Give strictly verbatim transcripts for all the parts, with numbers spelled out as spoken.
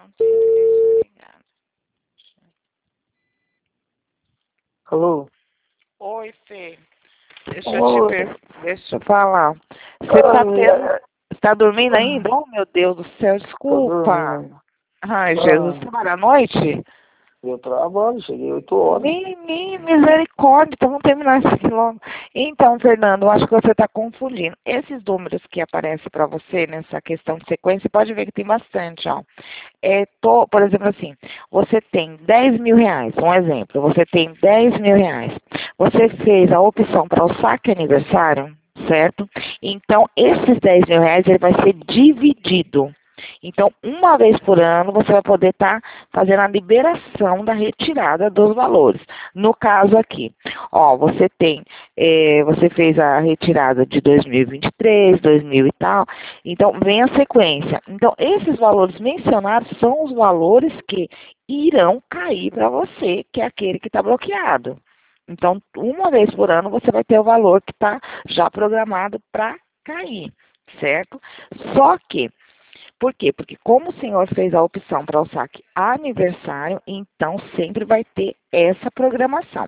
Alô? Oi, Fê. Deixa eu te per... Deixa eu falar. Você Ah, tá minha- tendo... Você tá dormindo ainda? Oh, meu Deus do céu, Tô desculpa. dormindo. Ai, Jesus, Ah. trabalha à noite? Eu trabalho, cheguei oito horas. Me, me, misericórdia, então vamos terminar isso aqui logo. Então, Fernando, eu acho que você está confundindo. Esses números que aparecem para você nessa questão de sequência, você pode ver que tem bastante, ó. É, tô, por exemplo, assim, você tem dez mil reais, um exemplo, você tem dez mil reais. Você fez a opção para o saque aniversário, certo? Então, esses dez mil reais, ele vai ser dividido. Então, uma vez por ano, você vai poder estar tá fazendo a liberação da retirada dos valores. No caso aqui, ó, você tem, eh, você fez a retirada de dois mil e vinte e três, dois mil e tal, então vem a sequência. Então, esses valores mencionados são os valores que irão cair para você, que é aquele que está bloqueado. Então, uma vez por ano, você vai ter o valor que está já programado para cair, certo? Só que por quê? Porque como o senhor fez a opção para o saque aniversário, então sempre vai ter essa programação.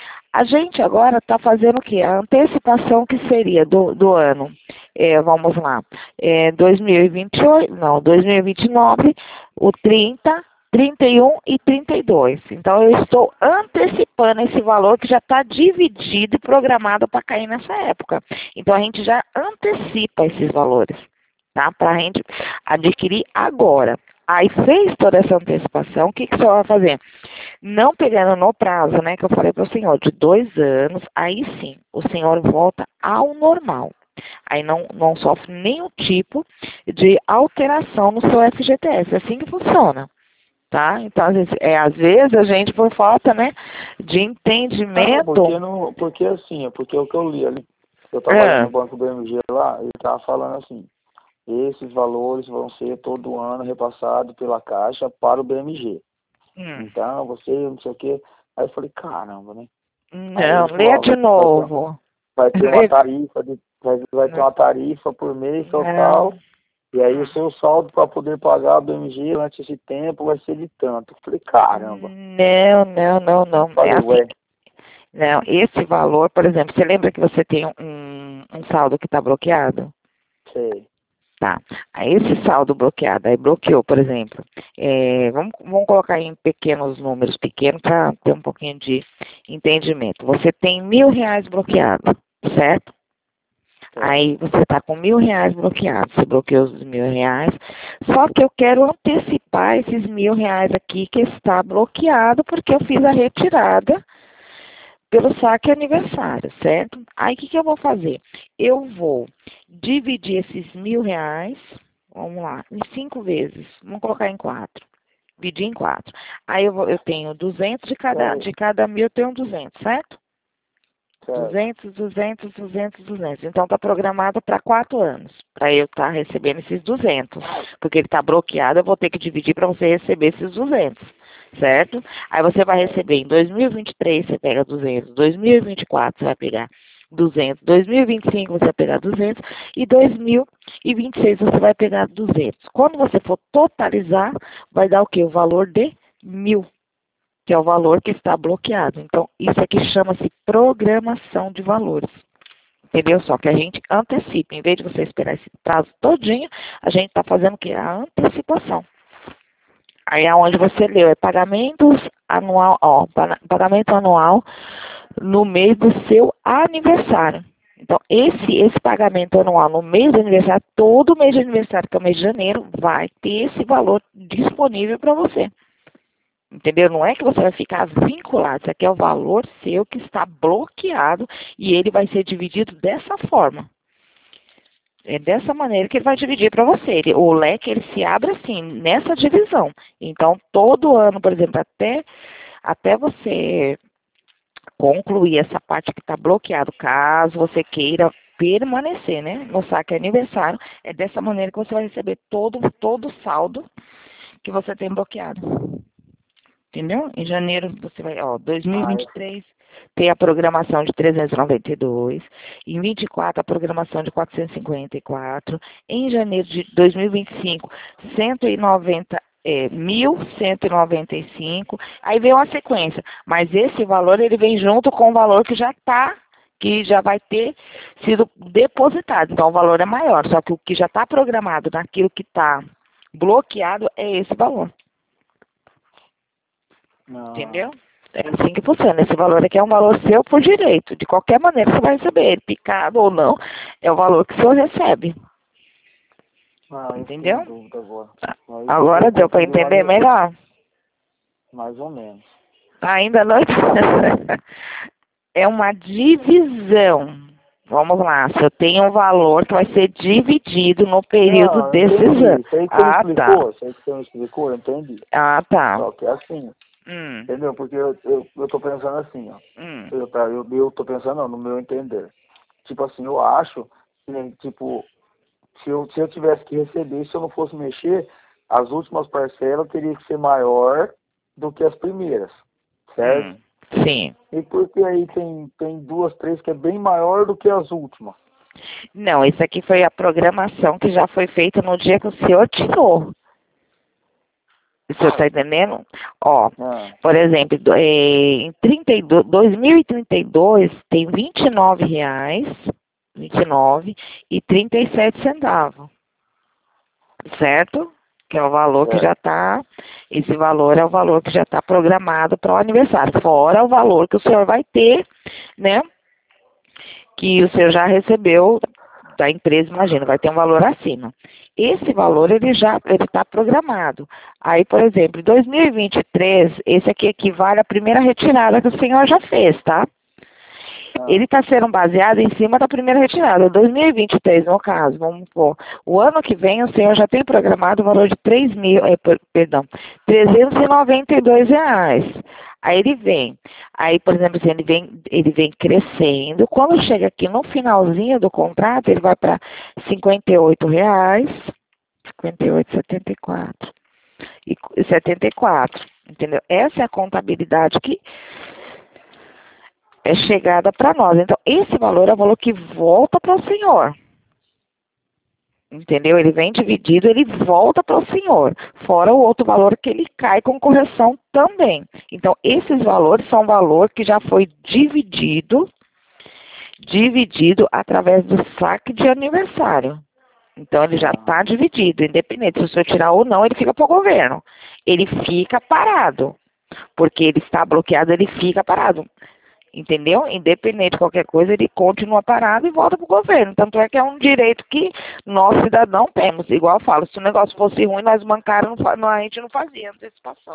A gente agora está fazendo o quê? A antecipação que seria do, do ano. É, vamos lá, é, dois mil e vinte e oito, não, dois mil e vinte e nove, o trinta, trinta e um e trinta e dois. Então, eu estou antecipando esse valor que já está dividido e programado para cair nessa época. Então, a gente já antecipa esses valores, tá? Para a gente adquirir agora. Aí fez toda essa antecipação, o que, que o senhor vai fazer? Não pegando no prazo, né, que eu falei para o senhor, de dois anos, aí sim, o senhor volta ao normal. Aí não, não sofre nenhum tipo de alteração no seu F G T S. É assim que funciona, tá? Então, às vezes, é, às vezes a gente, por falta, né, de Não, entendimento... porque, não, porque assim, é porque o que eu li ali, eu trabalhei É. no Banco B M G lá, ele estava falando assim, esses valores vão ser todo ano repassados pela Caixa para o B M G. Hum. Então, você, não sei o quê. Aí eu falei, caramba, né? Aí Não, ele falou, lê ó, de vai ter, novo. vai ter uma Lê... tarifa, de, vai, vai ter uma tarifa por mês total. Não. E aí o seu saldo para poder pagar o B M G durante esse tempo vai ser de tanto. Eu falei, caramba. Não, não, não, não. É Falei, assim. ué, Não, esse valor, por exemplo, você lembra que você tem um, um saldo que está bloqueado? sei. Tá. Aí esse saldo bloqueado, aí bloqueou, por exemplo. É, vamos, vamos colocar em pequenos números pequenos para ter um pouquinho de entendimento. Você tem mil reais bloqueado, certo? Aí você está com mil reais bloqueados, você bloqueou os mil reais, só que eu quero antecipar esses mil reais aqui que está bloqueado, porque eu fiz a retirada pelo saque aniversário, certo? Aí o que, que eu vou fazer? Eu vou dividir esses mil reais, vamos lá, em cinco vezes, vamos colocar em quatro, dividir em quatro. Aí eu, vou, eu tenho duzentos de cada, de cada mil, eu tenho duzentos, certo? Certo. duzentos, duzentos, duzentos, duzentos. Então, está programado para quatro anos, para eu estar tá recebendo esses duzentos. Porque ele está bloqueado, eu vou ter que dividir para você receber esses duzentos, certo? Aí você vai receber em dois mil e vinte e três, você pega duzentos. dois mil e vinte e quatro, você vai pegar duzentos. dois mil e vinte e cinco, você vai pegar duzentos. E dois mil e vinte e seis, você vai pegar duzentos. Quando você for totalizar, vai dar o quê? O valor de mil, que é o valor que está bloqueado. Então, isso aqui chama-se programação de valores. Entendeu? Só que a gente antecipa. Em vez de você esperar esse prazo todinho, a gente está fazendo o quê? A antecipação. Aí é onde você leu, é pagamentos anual, ó, pagamento anual no mês do seu aniversário. Então, esse, esse pagamento anual no mês do aniversário, todo mês de aniversário, que é o mês de janeiro, vai ter esse valor disponível para você. Entendeu? Não é que você vai ficar vinculado, isso aqui é o valor seu que está bloqueado e ele vai ser dividido dessa forma. É dessa maneira que ele vai dividir para você. Ele, o leque ele se abre assim, nessa divisão. Então, todo ano, por exemplo, até, até você concluir essa parte que está bloqueado, caso você queira permanecer, né, no saque aniversário, é dessa maneira que você vai receber todo, todo o saldo que você tem bloqueado. Entendeu? Em janeiro você vai, ó, dois mil e vinte e três tem a programação de trezentos e noventa e dois, em vinte e quatro a programação de quatrocentos e cinquenta e quatro, em janeiro de dois mil e vinte e cinco cento e noventa é, mil cento e noventa e cinco, aí vem uma sequência, mas esse valor ele vem junto com o valor que já está, que já vai ter sido depositado, então o valor é maior, só que o que já está programado naquilo que está bloqueado é esse valor. Não. Entendeu? É assim que funciona. Esse valor aqui é um valor seu por direito. De qualquer maneira você vai receber ele, picado ou não, é o valor que o senhor recebe. Não, entendeu? Agora, agora deu para entender melhor? Mais ou menos. Ainda não. É uma divisão. Vamos lá, se eu tenho um valor que vai ser dividido no período não, desses entendi. anos. Isso aí que Ah, você me tá. explicou, isso aí que você me explicou, eu entendi. Ah, tá. Só que é assim, Hum. entendeu? Porque eu, eu, eu tô pensando assim, ó. Hum. Eu, tá, eu, eu tô pensando, não, no meu entender. Tipo assim, eu acho que, tipo, se eu, se eu tivesse que receber, se eu não fosse mexer, as últimas parcelas teriam que ser maior do que as primeiras, certo? Hum. Sim. E porque aí tem, tem duas, três que é bem maior do que as últimas. Não, isso aqui foi a programação que já foi feita no dia que o senhor tirou. O senhor está entendendo? Ó, Ah. por exemplo, do- eh, em trinta e dois, dois mil e trinta e dois tem vinte e nove reais, vinte e nove e trinta e sete centavos, certo? Que é o valor que Certo. já está, esse valor é o valor que já está programado para o aniversário, fora o valor que o senhor vai ter, né? Que o senhor já recebeu da empresa, imagina, vai ter um valor acima. Esse valor, ele já ele está programado. Aí, por exemplo, em dois mil e vinte e três, esse aqui equivale à primeira retirada que o senhor já fez, tá? Ah. Ele está sendo baseado em cima da primeira retirada. dois mil e vinte e três, no caso, vamos pôr. O ano que vem, o senhor já tem programado o valor de três mil, é, perdão, trezentos e noventa e dois reais. Aí ele vem. Aí, por exemplo, assim, ele vem, ele vem crescendo. Quando chega aqui no finalzinho do contrato, ele vai para cinquenta e oito reais, cinquenta e oito e setenta e quatro. E setenta e quatro, entendeu? Essa é a contabilidade que é chegada para nós. Então, esse valor é o valor que volta para o senhor. Entendeu? Ele vem dividido, ele volta para o senhor. Fora o outro valor que ele cai com correção também. Então, esses valores são valor que já foi dividido, dividido através do saque de aniversário. Então, ele já está dividido, independente se o senhor tirar ou não, ele fica para o governo. Ele fica parado, porque ele está bloqueado, ele fica parado. Entendeu? Independente de qualquer coisa, ele continua parado e volta para o governo. Tanto é que é um direito que nós, cidadãos, temos. Igual eu falo, se o negócio fosse ruim, nós bancários, não, a gente não fazia antecipação.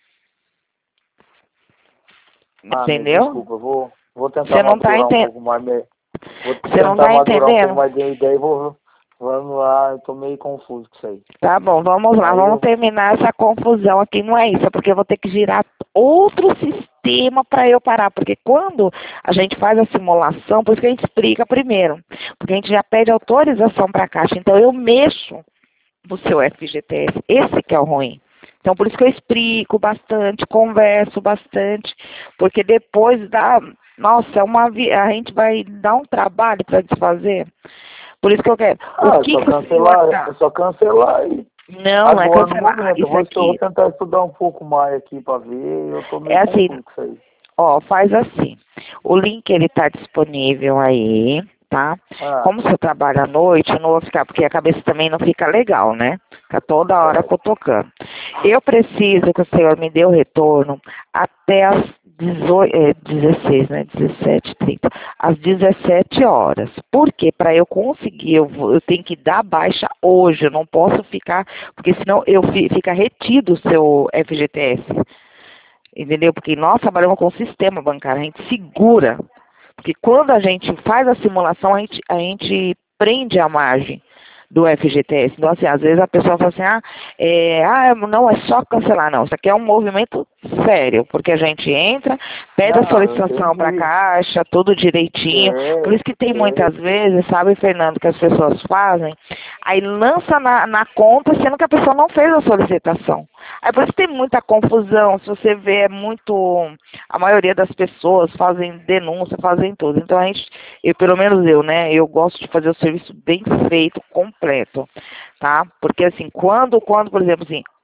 Ah, entendeu? Desculpa, eu vou, vou tentar Você não tá madurar entend... um pouco mais. Vou Você não tentar tá madurar entendendo? um pouco mais de ideia e vou. Vamos lá, eu tô meio confuso com isso aí. Tá bom, vamos lá, Aí vamos eu... terminar essa confusão aqui. Não é isso, é porque eu vou ter que girar outro sistema para eu parar. Porque quando a gente faz a simulação, por isso que a gente explica primeiro. Porque a gente já pede autorização para a Caixa. Então eu mexo no seu F G T S. Esse que é o ruim. Então por isso que eu explico bastante, converso bastante. Porque depois dá. Nossa, é uma, a gente vai dar um trabalho para desfazer. Por isso que eu quero. Ah, o que é só que cancelar, o senhor... é só cancelar e Não, agora não é no cancelar. momento. Eu Isso vou, eu vou aqui tentar estudar um pouco mais aqui para ver, eu tô meio é assim, confuso com isso aí. ó, faz assim. O link ele tá disponível aí, tá? Ah, Como você trabalha à noite, eu não vou ficar, porque a cabeça também não fica legal, né? Fica toda hora certo. cutucando. Eu preciso que o senhor me dê o retorno até as dezoito, é, dezesseis, né? dezessete, trinta. Às dezessete horas. Por quê? Para eu conseguir, eu, vou, eu tenho que dar baixa hoje. Eu não posso ficar, porque senão eu fi, fica retido o seu F G T S. Entendeu? Porque nós trabalhamos com o sistema bancário, a gente segura. Porque quando a gente faz a simulação, a gente, a gente prende a margem do F G T S. Então, assim, às vezes a pessoa fala assim, ah, é, ah, não, é só cancelar. Não, isso aqui é um movimento sério, porque a gente entra, pede a Não, eu solicitação para a entendi. Caixa, tudo direitinho. É, Por isso que tem é. muitas vezes, sabe, Fernando, que as pessoas fazem, aí lança na, na conta, sendo que a pessoa não fez a solicitação. Aí por isso tem muita confusão, se você vê, é muito, a maioria das pessoas fazem denúncia, fazem tudo. Então a gente, eu, pelo menos eu, né, eu gosto de fazer o serviço bem feito, completo, tá? Porque assim, quando, quando, por exemplo, assim,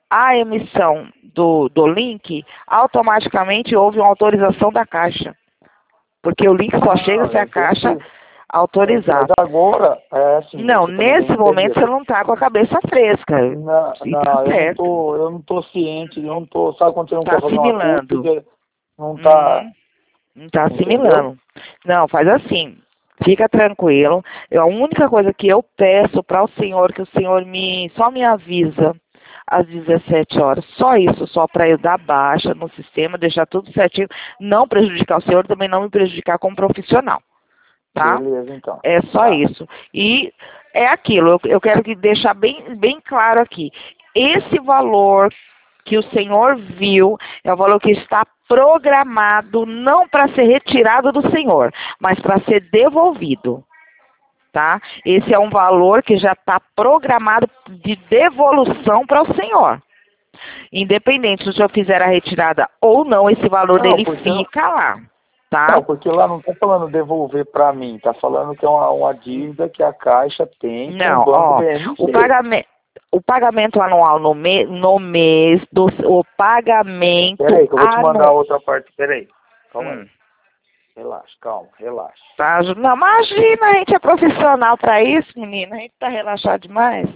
a emissão do, do link, automaticamente houve uma autorização da Caixa. Porque o link só Ah, chega se a eu Caixa entendi. autorizar. Mas agora, é assim, Não, você também tem nesse que momento entender. você não está com a cabeça fresca. Não, E tá não, eu não certo. tô, eu não tô ciente, eu não tô, sabe quando você não Está quer fazer uma assimilando. coisa, não tá, Uhum. Não está entendeu? assimilando. Não, faz assim. Fica tranquilo. Eu, a única coisa que eu peço para o senhor, que o senhor me só me avisa às dezessete horas. Só isso, só para eu dar baixa no sistema, deixar tudo certinho. Não prejudicar o senhor, também não me prejudicar como profissional. Tá? Beleza, então. É só Tá. isso. E é aquilo, eu, eu quero que deixar bem, bem claro aqui. Esse valor que o senhor viu é o valor que está programado não para ser retirado do senhor, mas para ser devolvido. Tá? Esse é um valor que já está programado de devolução para o senhor. Independente se o senhor fizer a retirada ou não, esse valor Não, dele porque fica lá. Tá? não, porque lá não tá falando devolver para mim, tá falando que é uma, uma dívida que a Caixa tem com o Não, Banco ó, o B M G. pagamento, o pagamento anual no, me, no mês, do, o pagamento Peraí, que eu vou te mandar anual. outra parte. Peraí, calma Hum, aí. Relaxa, calma, relaxa. tá, não, imagina, a gente é profissional para isso, menina. A gente tá relaxado demais.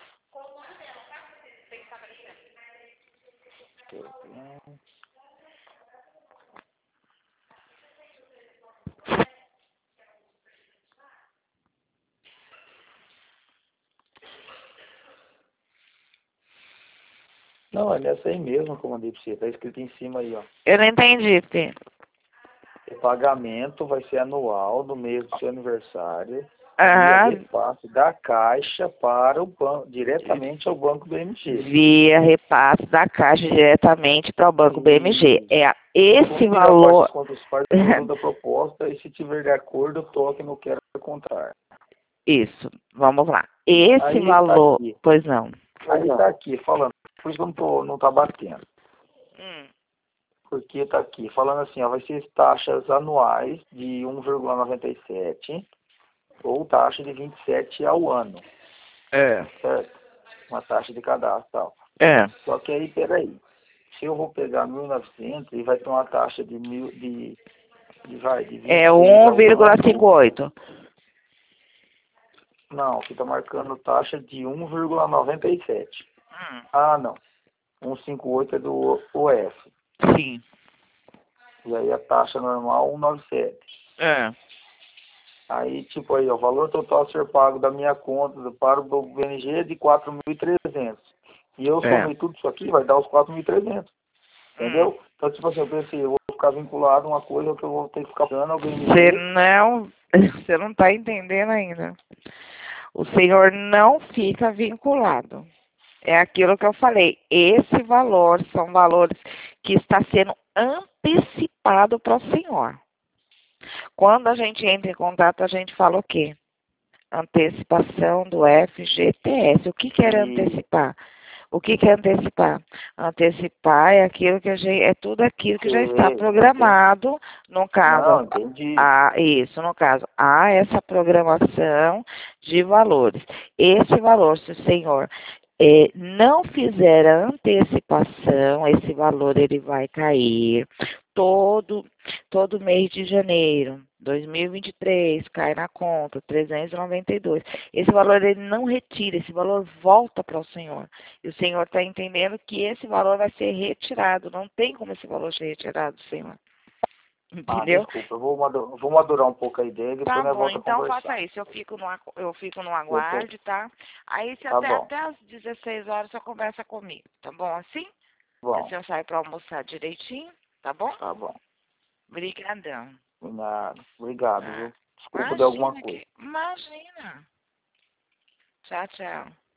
Não, é nessa aí mesmo que eu mandei pra você. Tá escrito em cima aí, ó. Eu não entendi, filho. O pagamento vai ser anual no mês do seu aniversário via Aham, repasse da Caixa para o banco, diretamente ao Banco B M G. via repasse da Caixa diretamente para o Banco B M G. E É esse confira a parte dos valor. contas parte do produto da proposta e se tiver de acordo, toque no quero encontrar. Isso, vamos lá. Esse Aí tá valor, aqui. pois não. Aí tá aqui falando. Por isso que eu não, tô, não tá batendo. Hum, Porque tá aqui falando assim, ó, vai ser taxas anuais de um vírgula noventa e sete ou taxa de vinte e sete ao ano, é, certo? Uma taxa de cadastro e tal. é. Só que aí, peraí, se eu vou pegar mil e novecentos e vai ter uma taxa de, mil, de, de, vai, de É vinte e seis um ao vírgula ano, cinquenta e oito. não, aqui tá marcando taxa de um vírgula noventa e sete. Hum, Ah, não, cento e cinquenta e oito é do O F. sim. E aí a taxa normal cento e noventa e sete. É. Aí, tipo aí, ó, o valor total a ser pago da minha conta para o B N G é de quatro mil e trezentos. E eu É. somei tudo isso aqui, vai dar os quatro mil e trezentos. Hum. Entendeu? Então, tipo assim, eu pensei, eu vou ficar vinculado a uma coisa que eu vou ter que ficar pagando ao Você B N G. não, você não está entendendo ainda. O senhor não fica vinculado. É aquilo que eu falei. Esse valor são valores que está sendo antecipado para o senhor. Quando a gente entra em contato, a gente fala o quê? Antecipação do F G T S. O que que era E, antecipar? O que que é antecipar? Antecipar é aquilo que a gente, é tudo aquilo que já está sei, entendi. programado, no caso, Não, entendi. há, isso, no caso, há essa programação de valores. Esse valor, se o senhor eh, não fizer a antecipação, esse valor ele vai cair todo, todo mês de janeiro. dois mil e vinte e três, cai na conta, trezentos e noventa e dois. Esse valor ele não retira, esse valor volta para o senhor. E o senhor está entendendo que esse valor vai ser retirado. Não tem como esse valor ser retirado, senhor. Ah, Entendeu? desculpa, eu vou, madu- vou madurar um pouco a ideia e depois Tá nós bom, volta a então conversar. faça isso. Eu fico no, agu- eu fico no Eu tô, aguarde, tá? Aí se tá até, bom, até às dezesseis horas você conversa comigo, tá bom assim? Que o bom, senhor sai para almoçar direitinho, tá bom? tá bom. Obrigadão. Nada, obrigado, Ah, viu? Desculpa de alguma imagina coisa. que. Imagina. Tchau, tchau.